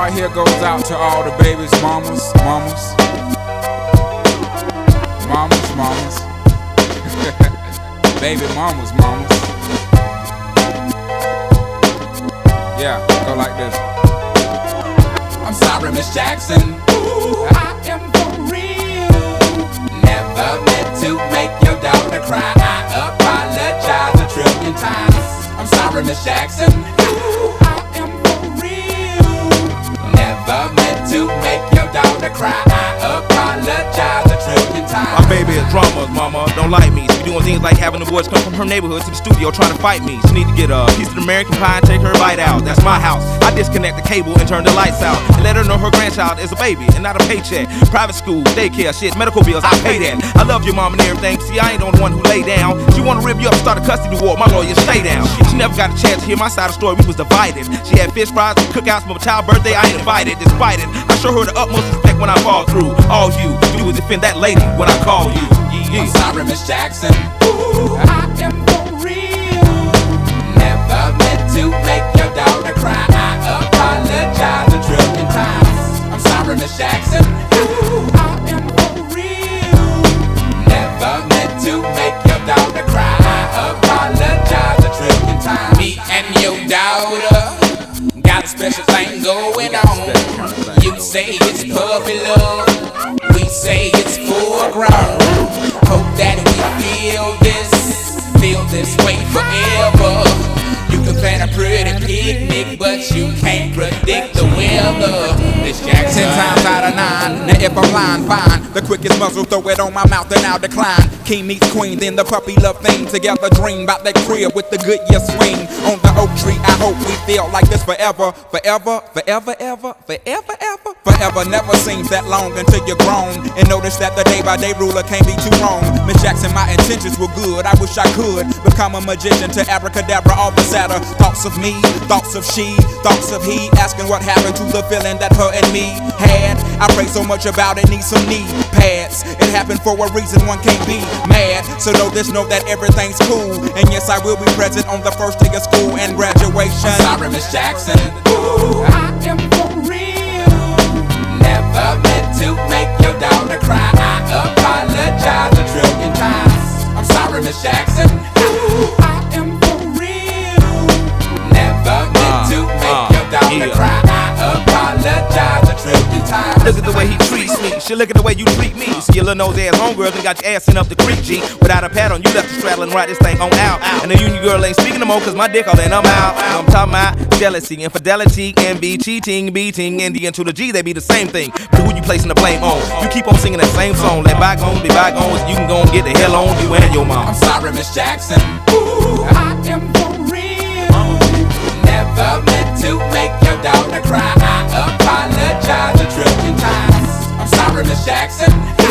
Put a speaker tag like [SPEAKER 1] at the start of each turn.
[SPEAKER 1] right here goes out to all the babies, mamas. Baby mamas. Yeah, go like this. I'm sorry, Miss Jackson. Ooh, I am for real. Never meant to make your daughter cry. I apologize a trillion times. I'm sorry, Miss Jackson. Ooh, I am for real. Never meant to make your daughter cry. I apologize a trillion times.
[SPEAKER 2] My baby is drama, mama, don't like me. She be doing things like having the boys come from her neighborhood to the studio trying to fight me. She need to get a piece of American pie and take her bite out. That's my house. I disconnect the cable and turn the lights out and let her know her grandchild is a baby and not a paycheck. Private school, daycare, shit, medical bills, I pay that. I love your mom and everything. See, I ain't the only one who lay down. She wanna rip you up, start a custody war. My lawyer, stay down. She never got a chance to hear my side of the story. We was divided. She had fish fries and cookouts for my child's birthday. I ain't invited. Despite it, I show her the utmost respect when I fall through. All you do is defend that lady when I call you.
[SPEAKER 1] I'm sorry, Miss Jackson. Ooh, I am for real. Never meant to make your daughter cry. I apologize a trillion times. I'm sorry, Miss Jackson. Ooh, I am for real. Never meant to make your daughter cry. I apologize a trillion times. Me and your daughter got a special thing going on. You say it's puppy love, we say it's full grown. Hope that we feel this way forever. You can plan a pretty picnic, but you can't predict the weather. Miss Jackson, 10 times out of 9. Now if I'm lying, fine. The quickest muzzle, throw it on my mouth and I'll decline. King meets queen, then the puppy love thing. Together dream about that crib with the Goodyear swing. On the oak tree, I hope we feel like this forever. Forever. Forever never seems that long until you're grown. And notice that the day-by-day ruler can't be too wrong. Miss Jackson, my intentions were good. I wish I could become a magician to abracadabra all the sadder. Thoughts of me, thoughts of she, thoughts of he. Asking what happened to the feeling that her and me had. I pray so much about it, need some knee pads. It happened for a reason, one can't be mad. So know this, know that everything's cool. And yes, I will be present on the first day of school and graduation. I'm sorry, Miss Jackson. Ooh, I am for real. Never meant to make your daughter cry. I apologize a trillion times. I'm sorry, Miss Jackson. Ooh, I am for real. Never meant to make your daughter cry. I apologize a trillion times.
[SPEAKER 2] Look at the way he treats me. Shit, look at the way you treat me. See your little nose ass homegirl and got your ass sent up the creek, G. Without a pad on, you left the straddle and ride this thing on out. And the union girl ain't speaking no more cause my dick all in, I'm out. I'm talking about jealousy, infidelity, envy, cheating, beating, and the N to the G, they be the same thing. But who you placing the blame on? You keep on singing that same song. Let bygones be bygones. You can go and get the hell on you and your mom.
[SPEAKER 1] I'm sorry, Miss Jackson. Ooh, I am for real. Never meant to make your daughter cry. I apologize a trillion times. I'm sorry, Miss Jackson.